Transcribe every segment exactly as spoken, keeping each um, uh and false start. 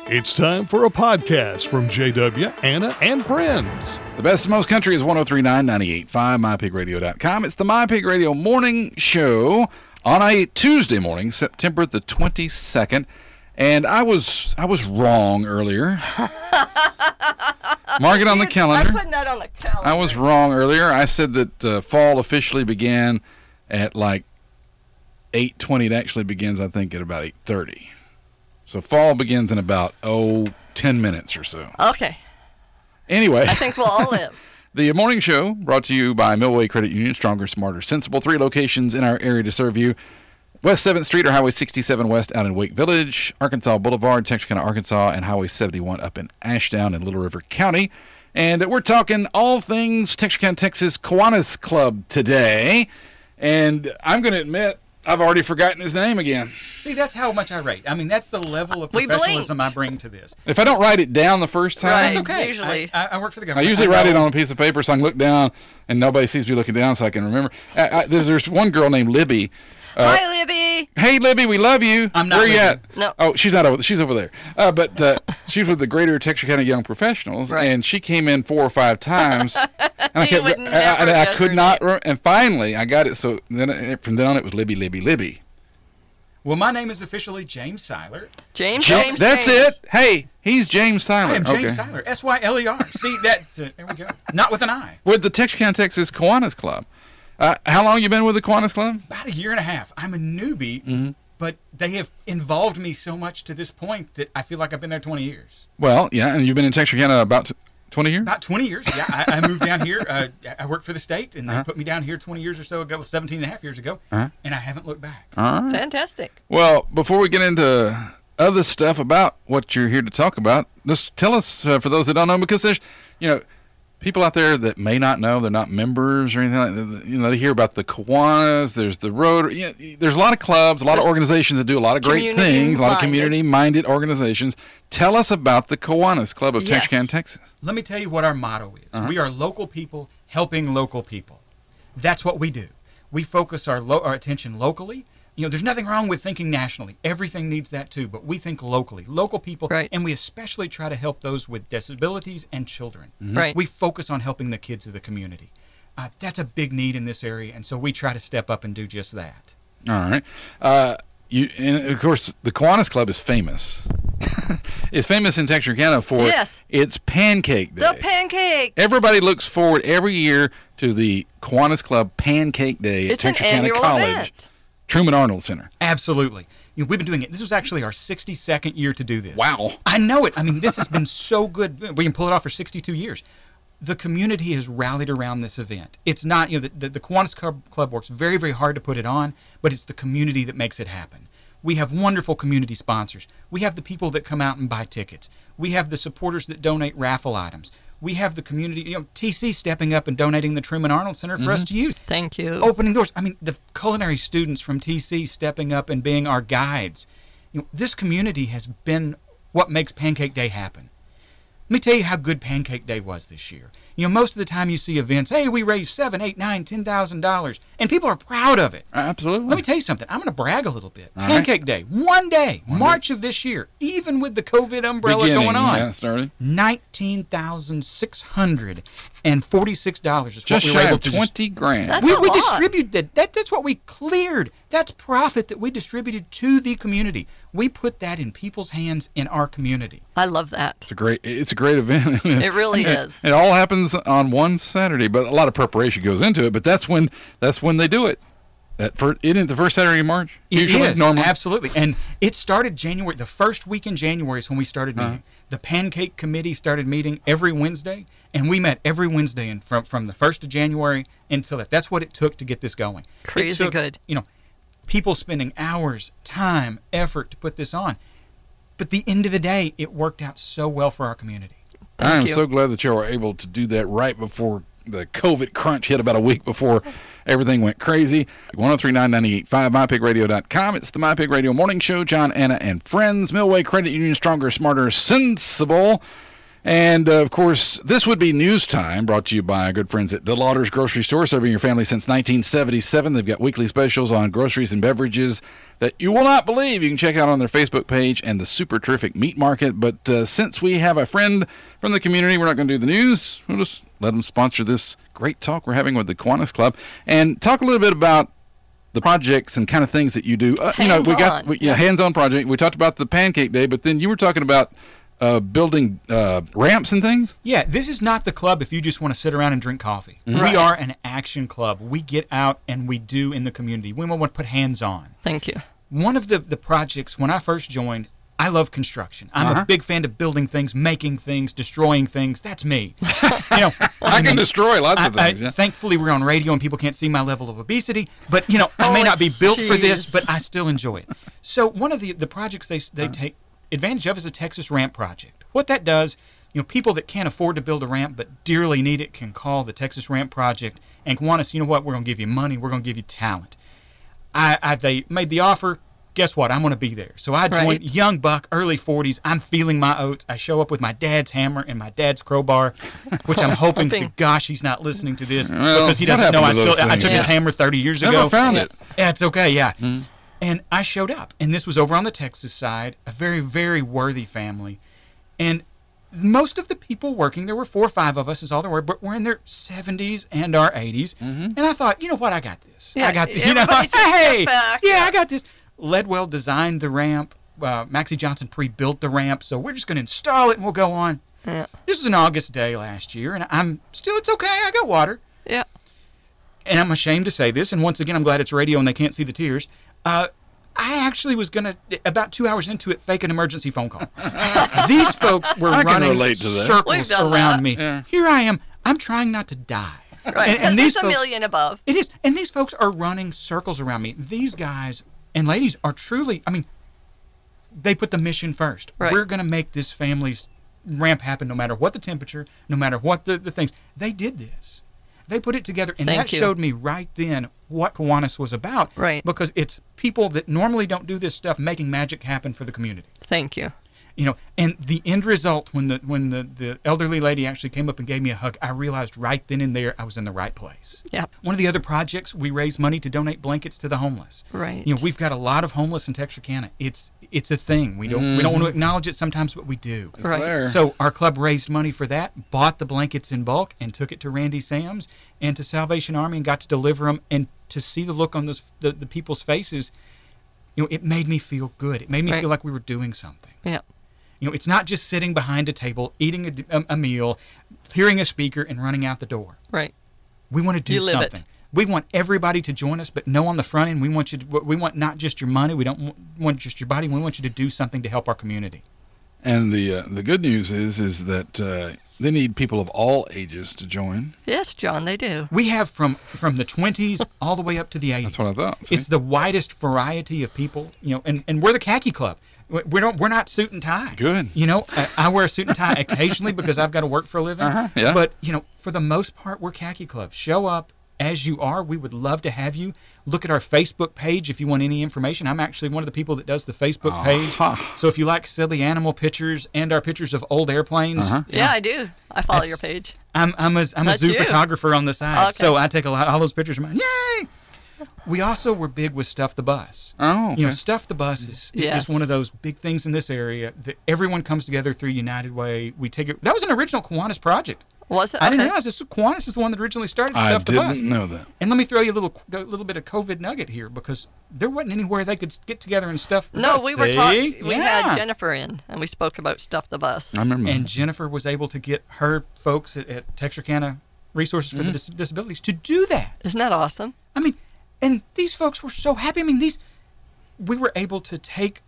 It's time for a podcast from J W, Anna, and friends. The best of most country is one oh three point nine, ninety-eight point five, my pig radio dot com. It's the My Pig Radio Morning Show on a Tuesday morning, September the twenty-second. And I was I was wrong earlier. Mark it on the calendar. I'm putting that on the calendar. I was wrong earlier. I said that uh, fall officially began at like eight twenty. It actually begins, I think, at about eight thirty. So fall begins in about, oh, ten minutes or so. Okay. Anyway. I think we'll all live. The morning show brought to you by Millway Credit Union. Stronger, smarter, sensible. Three locations in our area to serve you. West seventh Street or Highway sixty-seven West out in Wake Village, Arkansas Boulevard, Texarkana, Arkansas, and Highway seventy-one up in Ashdown in Little River County. And we're talking all things Texarkana, Texas Kiwanis Club today. And I'm going to admit, I've already forgotten his name again. See, that's how much I rate. I mean, that's the level of We professionalism blinked. I bring to this. If I don't write it down the first time, Right. That's okay. Usually. I, I, I work for the I government. usually I write know. it on a piece of paper so I can look down and nobody sees me looking down so I can remember. I, I, there's, there's one girl named Libby. Uh, Hi, Libby. Hey, Libby, we love you. I'm not Where you Libby. at? No. Oh, she's not over. She's over there. Uh, but uh, she's with the Greater Texarkana Young Professionals, Right. and she came in four or five times. And I, You kept, would I, never I, I guess could her not. name. Re- and finally, I got it. So then, it, from then on, it was Libby, Libby, Libby. Well, my name is officially James Seiler. James, Ja- James, That's James. it. Hey, he's James Seiler. I am James okay. Seiler. S Y L E R. See, that's it. There we go. Not with an I. With the Texarkana, Texas Kiwanis Club. Uh, how long you been with the Kiwanis Club? About a year and a half. I'm a newbie, Mm-hmm. but they have involved me so much to this point that I feel like I've been there twenty years. Well, yeah, and you've been in Texarkana about t- twenty years? About twenty years. Yeah, I, I moved down here. Uh, I work for the state, and they Uh-huh. put me down here twenty years or so ago, seventeen and a half years ago, Uh-huh. and I haven't looked back. All right. Fantastic. Well, before we get into other stuff about what you're here to talk about, just tell us, uh, for those that don't know, because there's, you know, people out there that may not know, they're not members or anything like that. You know, they hear about the Kiwanis, there's the Rotary. You know, there's a lot of clubs, a lot of There's organizations that do a lot of great things, a lot of community-minded. community-minded organizations. Tell us about the Kiwanis Club of Yes. Texarkana, Texas. Let me tell you what our motto is. Uh-huh. We are local people helping local people. That's what we do. We focus our, lo- our attention locally. You know, there's nothing wrong with thinking nationally. Everything needs that too, but we think locally, local people, Right. and we especially try to help those with disabilities and children. Right. We focus on helping the kids of the community. Uh, that's a big need in this area, and so we try to step up and do just that. All right. Uh, you, and of course, the Kiwanis Club is famous. It's famous in Texarkana for Yes. its Pancake Day. The pancake. Everybody looks forward every year to the Kiwanis Club Pancake Day at It's an Texarkana annual College, event. Truman Arnold Center. Absolutely. You know, we've been doing it. This was actually our sixty-second year to do this. Wow. I know it. I mean, this has been so good. We can pull it off for sixty-two years. The community has rallied around this event. It's not, you know, the, the, the Kiwanis Club, Club works very, very hard to put it on, but it's the community that makes it happen. We have wonderful community sponsors. We have the people that come out and buy tickets. We have the supporters that donate raffle items. We have the community, you know, T C stepping up and donating the Truman Arnold Center for us to use. Thank you. Opening doors. I mean, the culinary students from T C stepping up and being our guides. You know, this community has been what makes Pancake Day happen. Let me tell you how good Pancake Day was this year. You know, most of the time you see events, hey, we raised seven, eight, nine, ten thousand dollars, and people are proud of it. Absolutely. Let me tell you something. I'm going to brag a little bit. All Pancake Day, one day, March of this year, even with the COVID umbrella Beginning, going on, yeah, starting. nineteen thousand six hundred and forty-six dollars is what Just we were shy able of to dis- twenty grand. That's we, a we lot. distributed that. That's what we cleared. That's profit that we distributed to the community. We put that in people's hands in our community. I love that. It's a great. It's a great event. It really is. It all happens on one Saturday, but a lot of preparation goes into it. But that's when that's when they do it. That for isn't it the first Saturday in March? It Usually, is, normally. absolutely. And it started January. The first week in January is when we started meeting. Uh-huh. The Pancake Committee started meeting every Wednesday, and we met every Wednesday and from from the first of January until that. That's what it took to get this going. It Crazy took, good. You know, people spending hours, time, effort to put this on. But at the end of the day, it worked out so well for our community. Thank I am you. so glad that you were able to do that right before the COVID crunch hit, about a week before everything went crazy. one oh three point nine, ninety-eight point five, my pig radio dot com. It's the My Pig Radio Morning Show. John, Anna, and friends. Millway Credit Union, stronger, smarter, sensible. And, uh, of course, this would be News Time, brought to you by our good friends at DeLauder's Grocery Store, serving your family since nineteen seventy-seven. They've got weekly specials on groceries and beverages that you will not believe. You can check out on their Facebook page and the super terrific meat market. But uh, since we have a friend from the community, we're not going to do the news. We'll just let them sponsor this great talk we're having with the Kiwanis Club and talk a little bit about the projects and kind of things that you do. Uh, you know, we got we, yeah, hands-on project. We talked about the Pancake Day, but then you were talking about uh, building uh, ramps and things. Yeah, this is not the club if you just want to sit around and drink coffee. Mm-hmm. We Right. are an action club. We get out and we do in the community. We want to put hands on. Thank you. One of the, the projects, when I first joined, I love construction. I'm Uh-huh. a big fan of building things, making things, destroying things. That's me. you know, I can mean, destroy lots I, of things. I- yeah. Thankfully, we're on radio and people can't see my level of obesity. But you know, I may Oh, not be built for this, jeez. but I still enjoy it. So one of the the projects they they take advantage of is a Texas Ramp project. What that does, you know, people that can't afford to build a ramp but dearly need it can call the Texas Ramp project and want us. You know what? We're going to give you money. We're going to give you talent. I, I they made the offer. Guess what? I'm going to be there. So I joined, Right. young buck, early forties. I'm feeling my oats. I show up with my dad's hammer and my dad's crowbar, which I'm hoping to Hoping. gosh he's not listening to this Well, because he what doesn't know I happened to still those I took things? his hammer thirty years Never ago. found it. Yeah, it's okay. Yeah. And I showed up, and this was over on the Texas side, a very, very worthy family. And most of the people working, there were four or five of us, is all there were, but we're in their seventies and our eighties. And I thought, you know what? I got this. Yeah, I got this. You know, everybody just step hey, back. yeah, Yeah. I got this. Ledwell designed the ramp. Uh, Maxie Johnson pre-built the ramp, so we're just going to install it and we'll go on. Yeah. This was an August day last year, and I'm still, it's okay. I got water. Yeah. And I'm ashamed to say this, and once again, I'm glad it's radio and they can't see the tears. Uh, I actually was going to, about two hours into it, fake an emergency phone call. These folks were I can running relate to that. We've circles done around that. me. Yeah. Here I am. I'm trying not to die. Right. And, and Because these there's a folks, million above. it is. And these folks are running circles around me. These guys and ladies are truly, I mean, they put the mission first. Right. We're going to make this family's ramp happen no matter what the temperature, no matter what the, the things. They did this. They put it together, and Thank that you. showed me right then what Kiwanis was about. Right. Because it's people that normally don't do this stuff making magic happen for the community. Thank you. You know, and the end result, when the when the, the elderly lady actually came up and gave me a hug, I realized right then and there I was in the right place. Yeah. One of the other projects, we raise money to donate blankets to the homeless. Right. You know, we've got a lot of homeless in Texarkana. It's it's a thing. We don't we don't want to acknowledge it sometimes, but we do. It's Right. there. So our club raised money for that, bought the blankets in bulk, and took it to Randy Sam's and to Salvation Army and got to deliver them. And to see the look on those the, the people's faces, you know, it made me feel good. It made me Right. feel like we were doing something. Yeah. You know, it's not just sitting behind a table, eating a, a, a meal, hearing a speaker, and running out the door. Right. We want to do You live it. something. We want everybody to join us, but know on the front end, we want you. To, we want not just your money. We don't want- want just your body. We want you to do something to help our community. And the uh, the good news is is that uh, they need people of all ages to join. Yes, John, they do. We have from from the twenties all the way up to the eighties. That's what I thought. See? It's the widest variety of people, you know, and, and we're the khaki club. We we don't we're not suit and tie. Good. You know, I, I wear a suit and tie occasionally because I've got to work for a living. Uh-huh, yeah. But you know, for the most part, we're khaki club. Show up as you are. We would love to have you. Look at our Facebook page if you want any information. I'm actually one of the people that does the Facebook page. Uh-huh. So if you like silly animal pictures and our pictures of old airplanes, Uh-huh. you Yeah, know, I do. I follow That's- your page. I'm I'm a I'm a That's zoo you. photographer on the side, Okay. so I take a lot all those pictures of mine. Yay! We also were big with Stuff the Bus. Oh, okay. You know, Stuff the Bus is, Yes. is one of those big things in this area that everyone comes together through United Way. We take it. That was an original Kiwanis project. Was it? I didn't Okay. realize this. Kiwanis is the one that originally started I Stuff the Bus. didn't know that. And let me throw you a little a little bit of COVID nugget here because there wasn't anywhere they could get together and stuff. the No, bus. we were See? talking. We Yeah. had Jennifer in, and we spoke about Stuff the Bus. I remember. And that. Jennifer was able to get her folks at, at Texarkana Resources for Mm-hmm. the Dis- Disabilities to do that. Isn't that awesome? I mean, and these folks were so happy. I mean, these we were able to take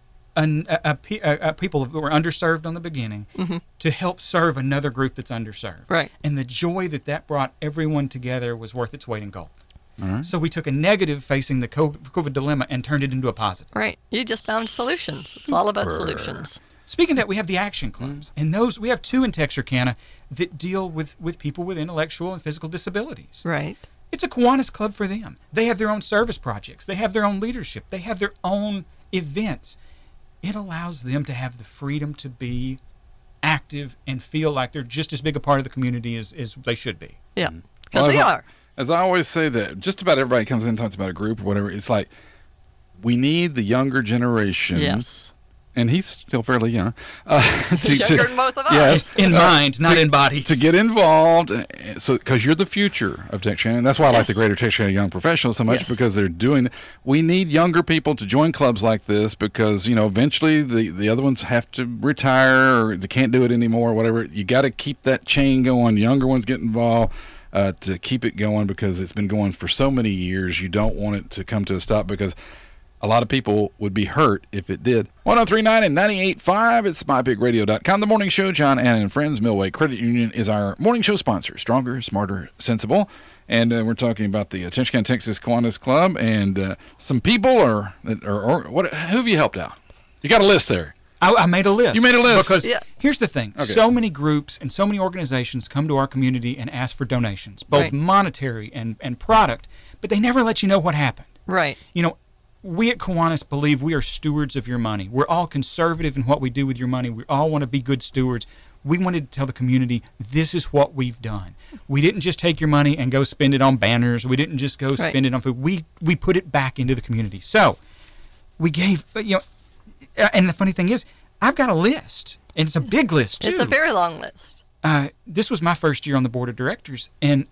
an, a, a, pe- a, a people that were underserved on the beginning to help serve another group that's underserved. Right. And the joy that that brought everyone together was worth its weight in gold. All right. So we took a negative facing the co- COVID dilemma and turned it into a positive. Right. You just found solutions. It's all about solutions. Speaking of that, we have the action clubs, and those we have two in Texarkana that deal with, with people with intellectual and physical disabilities. Right. It's a Kiwanis club for them. They have their own service projects. They have their own leadership. They have their own events. It allows them to have the freedom to be active and feel like they're just as big a part of the community as, as they should be. Yeah, Well, because as they I- are. As I always say, that just about everybody comes in and talks about a group or whatever. It's like we need the younger generation. Yes. And he's still fairly young. Uh, to, He's to- younger than both of us. Yes, In uh, mind, not to- in body. to get involved, uh, so because you're the future of Texarkana. And that's why I like Yes. the Greater Texarkana Young Professionals so much, Yes. because they're doing. We need younger people to join clubs like this, because you know eventually the the other ones have to retire or they can't do it anymore or whatever. You got to keep that chain going. Younger ones get involved. Uh, to keep it going, because it's been going for so many years. You don't want it to come to a stop, because a lot of people would be hurt if it did. one oh three point nine and ninety-eight point five. It's my big radio dot com. The morning show, John, Anna, and Friends. Millway Credit Union is our morning show sponsor. Stronger, smarter, sensible. And uh, we're talking about the uh, Texarkana, Texas Kiwanis Club, and uh, some people or, or, or what? Who have you helped out? You got a list there. I, I made a list. You made a list. Because Yeah. here's the thing. Okay. So many groups and so many organizations come to our community and ask for donations, both Right. monetary and, and product, but they never let you know what happened. Right. You know, we at Kiwanis believe we are stewards of your money. We're all conservative in what we do with your money. We all want to be good stewards. We wanted to tell the community, this is what we've done. We didn't just take your money and go spend it on banners. We didn't just go Right. spend it on food. We we put it back into the community. So we gave, but you know, and the funny thing is, I've got a list, and it's a big list too. It's a very long list. uh, this was my first year on the board of directors, and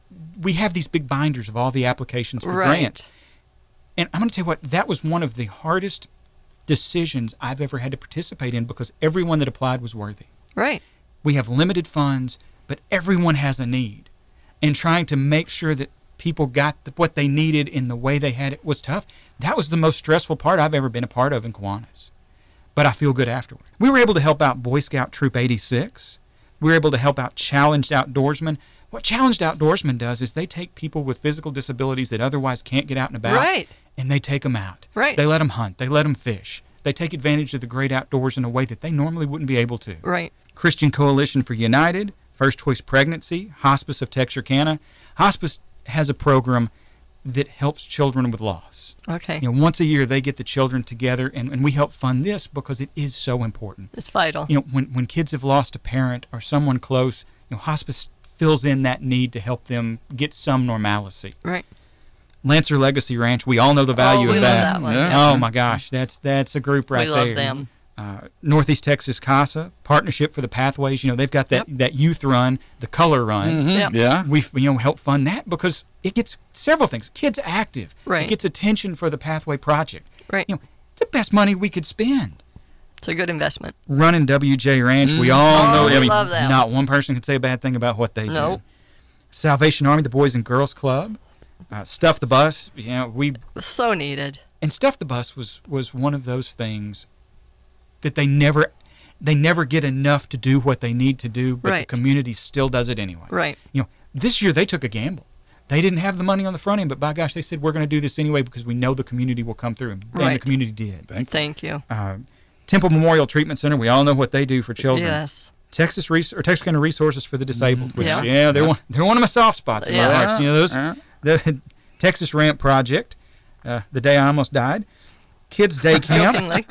we have these big binders of all the applications for Right. grants. And I'm going to tell you what, that was one of the hardest decisions I've ever had to participate in, because everyone that applied was worthy. Right. We have limited funds, but everyone has a need. And trying to make sure that people got the, what they needed in the way they had it was tough. That was the most stressful part I've ever been a part of in Kiwanis. But I feel good afterward. We were able to help out Boy Scout Troop eighty-six. We were able to help out Challenged Outdoorsmen. What Challenged Outdoorsmen does is they take people with physical disabilities that otherwise can't get out and about, Right. and they take them out. Right. They let them hunt. They let them fish. They take advantage of the great outdoors in a way that they normally wouldn't be able to. Right. Christian Coalition for United, First Choice Pregnancy, Hospice of Texarkana. Hospice has a program that helps children with loss. Okay. You know, once a year they get the children together, and, and we help fund this because it is so important. It's vital. You know, when when kids have lost a parent or someone close, you know, hospice fills in that need to help them get some normalcy. Right. Lancer Legacy Ranch, we all know the value oh, we of love that. that one. Yeah. Yeah. Oh my gosh, that's that's a group right we there. love them. Uh, Northeast Texas CASA, Partnership for the Pathways. You know, they've got that, that youth run, the color run. Mhm. Yeah. Yeah. We you know help fund that because it gets several things. Kids active. Right. It gets attention for the Pathway Project. Right. You know, it's the best money we could spend. It's a good investment. Running W J Ranch, we Mhm. all Oh, know. we I mean, love them. not one person can say a bad thing about what they Nope. do. Salvation Army, the Boys and Girls Club, uh, Stuff the Bus. You know, we So needed. and Stuff the Bus was was one of those things that they never they never get enough to do what they need to do, but the Right. community still does it anyway. Right. You know, this year they took a gamble. They didn't have the money on the front end, but by gosh, they said we're going to do this anyway because we know the community will come through, and, and the Right. community did. Thank you. Thank you. Uh, Temple Memorial Treatment Center, we all know what they do for children. Yes. Texas Res- or Texarkana Resources for the Disabled, which Yeah. yeah, they're one they're one of my soft spots in Yeah. my heart. You know those Yeah. the Texas Ramp Project, uh, the day I almost died. Kids Day Camp. Jokingly.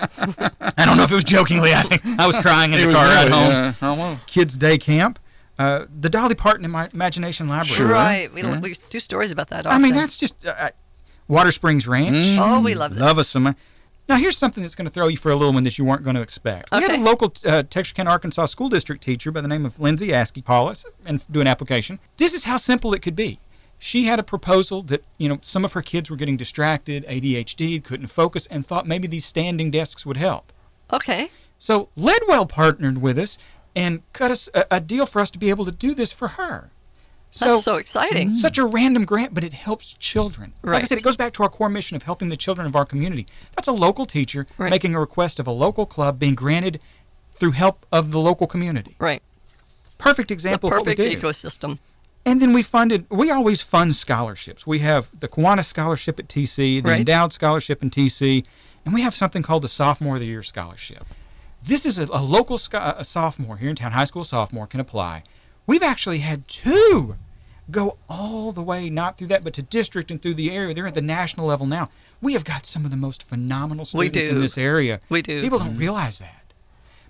I don't know if it was jokingly. I think I was crying in It the was car ride really, home. yeah, almost. Kids Day Camp. Uh, the Dolly Parton Ima- Imagination Library. Sure. Right. We, Yeah. we do stories about that I often. mean, that's just uh, Water Springs Ranch. Mm. Oh, we love that. Love us some. Now, here's something that's going to throw you for a little one that you weren't going to expect. We had Okay. a local uh, Texarkana, Arkansas school district teacher by the name of Lindsay Askey call us and do an application. This is how simple it could be. She had a proposal that, you know, some of her kids were getting distracted, A D H D, couldn't focus, and thought maybe these standing desks would help. Okay. So Ledwell partnered with us and cut us a, a deal for us to be able to do this for her. That's so exciting. Such a random grant, but it helps children. Like I Right. said, it goes back to our core mission of helping the children of our community. That's a local teacher Right. making a request of a local club being granted through help of the local community. Right. Perfect The example of what we perfect do. ecosystem. And then we funded, we always fund scholarships. We have the Kiwanis Scholarship at T C, the Right. Endowed Scholarship in T C, and we have something called the Sophomore of the Year Scholarship. This is a, a local scho- a sophomore here in town, high school sophomore, can apply. We've actually had two go all the way, not through that, but to district and through the area. They're at the national level now. We have got some of the most phenomenal We students in do. this area. We do. People don't realize that.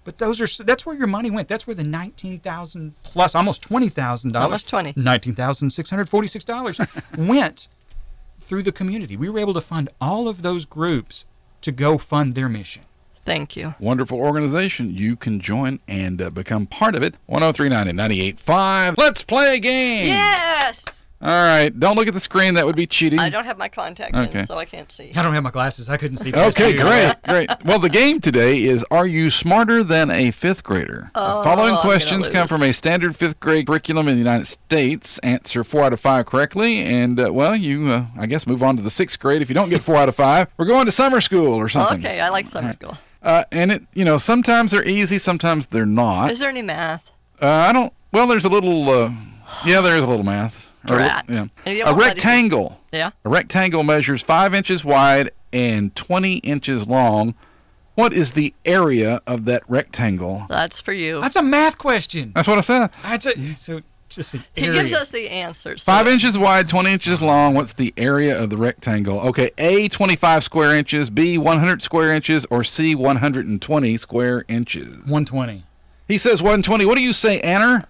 But those are that's where your money went. That's where the nineteen thousand plus almost twenty thousand dollars, Almost twenty. nineteen thousand six hundred forty-six dollars went through the community. We were able to fund all of those groups to go fund their mission. Thank you. Wonderful organization. You can join and uh, become part of it. one oh three nine and ninety-eight point five. Let's play a game. Yes. All right. Don't look at the screen. That would be cheating. I don't have my contacts Okay. in, so I can't see. I don't have my glasses. I couldn't see. past Okay, you. great, great. Well, the game today is Are You Smarter Than a Fifth Grader? Oh, the following I'm questions gonna come from a standard fifth grade curriculum in the United States. Answer four out of five correctly, and, uh, well, you, uh, I guess, move on to the sixth grade. If you don't get four out of five, we're going to summer school or something. Okay, I like summer school. Uh, and, it, you know, sometimes they're easy, sometimes they're not. Is there any math? Uh, I don't, well, there's a little, uh, yeah, there is a little math. Or, Drat. yeah. And you A won't let it- rectangle. Yeah. A rectangle measures five inches wide and twenty inches long. What is the area of that rectangle? That's for you. That's a math question. That's what I said. That's a so just an He area. gives us the answers. Five so- inches wide, twenty inches long. What's the area of the rectangle? Okay, A, twenty-five square inches, B, one hundred square inches, or C, one hundred twenty square inches. one twenty. He says one hundred twenty. What do you say, Anner?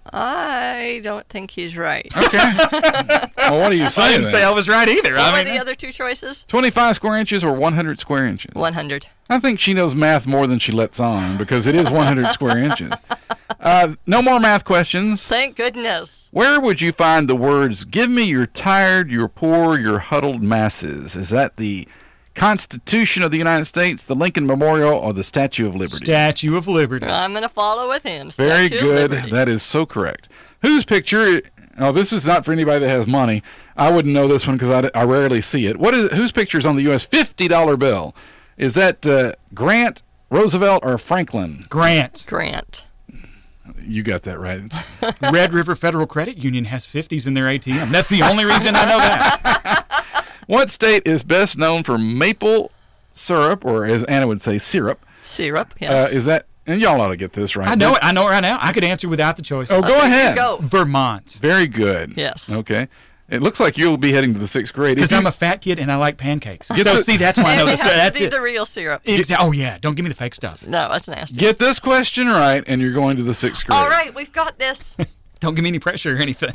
I don't think he's right. Okay. Well, what do you I say didn't then? say I was right either. What I were mean, the other two choices? twenty-five square inches or one hundred square inches? one hundred. I think she knows math more than she lets on because it is one hundred square inches. Uh, no more math questions. Thank goodness. Where would you find the words, give me your tired, your poor, your huddled masses? Is that the Constitution of the United States, the Lincoln Memorial, or the Statue of Liberty? Statue of Liberty. I'm going to follow with him. Very Statue of good. Liberty. That is so correct. Whose picture? Oh, this is not for anybody that has money. I wouldn't know this one because I, I rarely see it. What is whose picture is on the U S fifty dollar bill? Is that uh, Grant, Roosevelt, or Franklin? Grant. Grant. You got that right. It's, Red River Federal Credit Union has fifties in their A T M. That's the only reason I know that. what state is best known for maple syrup, or as Anna would say, syrup? Syrup. Yes. Uh, is that? And y'all ought to get this right. I know it. I know it right now. I could answer without the choice. Oh, go Okay, ahead. Go. Vermont. Very good. Yes. Okay. It looks like you'll be heading to the sixth grade. If Because you- I'm a fat kid and I like pancakes. Get so the- see, that's why I know And this. it has That's to be it. the real syrup. It's- oh yeah, don't give me the fake stuff. No, that's nasty. Get this question right, and you're going to the sixth grade. All right, we've got this. Don't give me any pressure or anything.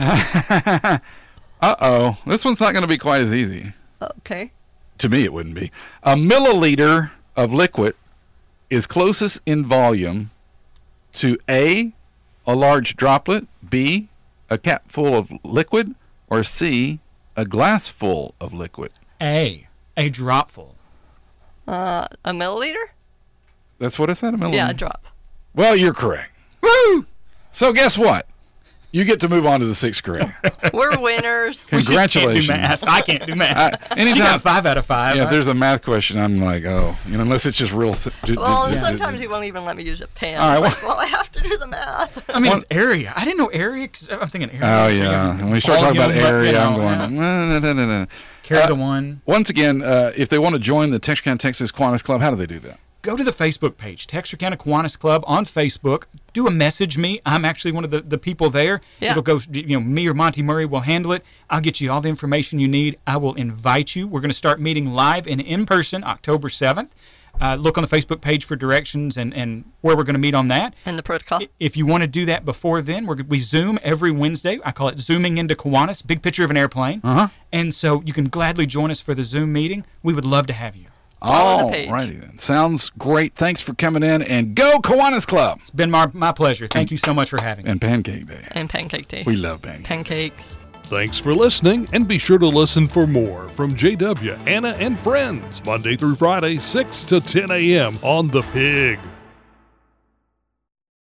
Uh-oh. This one's not going to be quite as easy. Okay. To me, it wouldn't be. A milliliter of liquid is closest in volume to A, a large droplet, B, a cap full of liquid, or C, a glass full of liquid. A, a dropful. Uh, a milliliter? That's what I said, a milliliter. Yeah, a drop. Well, you're correct. Woo! So guess what? You get to move on to the sixth grade. We're winners. We just Congratulations. Can't do math. I can't do math. Uh, She anytime- got five out of five. Yeah, if huh? there's a math question, I'm like, oh, you know, unless it's just real. si- d- d- Well, d- d- sometimes he won't even let me use a pen. All right, It's like, well, I have to do the math. I mean, One- it's area. I didn't know area. 'Cause I'm thinking area. Oh so you yeah, have when we start talking about volume, but, you area, I'm know, going. yeah. "Nah, nah, nah, nah, nah." Carry Uh, the one. Once again, uh, if they want to join the Texarkana, Texas Kiwanis Club, how do they do that? Go to the Facebook page, Texarkana Kiwanis Club on Facebook. Do a message me. I'm actually one of the, the people there. Yeah. It'll go, you know, me or Monty Murray will handle it. I'll get you all the information you need. I will invite you. We're going to start meeting live and in person October seventh. Uh, look on the Facebook page for directions and, and where we're going to meet on that. And the protocol. If you want to do that before then, we're, we Zoom every Wednesday. I call it Zooming into Kiwanis, big picture of an airplane. Uh-huh. And so you can gladly join us for the Zoom meeting. We would love to have you. Follow the All page. righty then. Sounds great. Thanks for coming in, and go Kiwanis Club It's been my, my pleasure. Thank you so much for having me. and Pancake Day. And pancake tea. We love pancake. Pancakes. Thanks for listening, and be sure to listen for more from J W, Anna, and Friends, Monday through Friday, six to ten a.m. on The Pig.